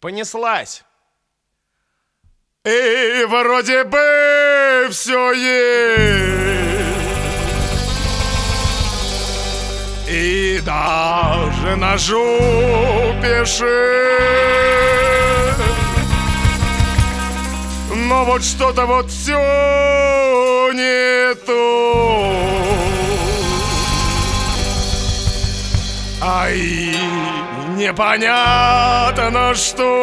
Понеслась. И вроде бы все есть, и даже на жопе шесть. Но вот что-то вот все не то. Ай, непонятно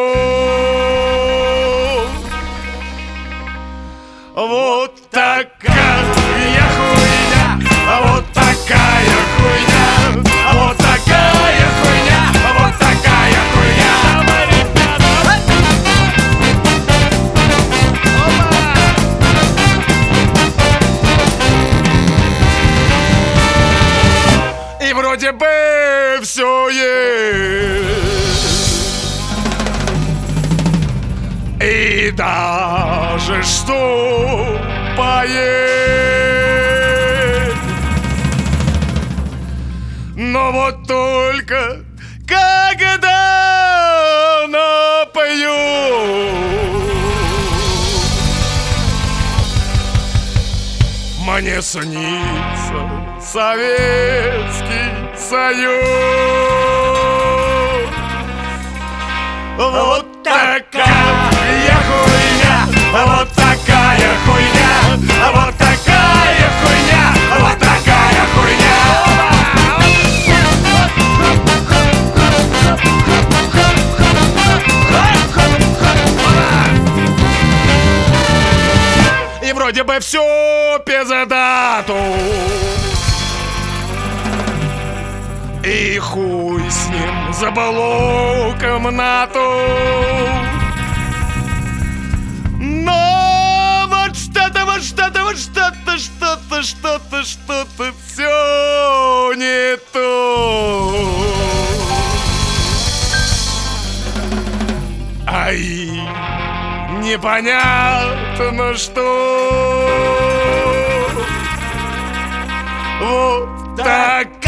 что. Вот такая хуйня, вот такая хуйня, вот такая хуйня, вот такая хуйня. И вроде бы все есть, и даже что поесть. Но вот только когда напою, мне снится Советский Союз. Вот такая хуйня, вот такая хуйня, вот такая хуйня, вот такая хуйня. И вроде бы все пиздату, и хуй с ним забыло комнату. Но вот что-то все не то. Ай, непонятно что. Вот так.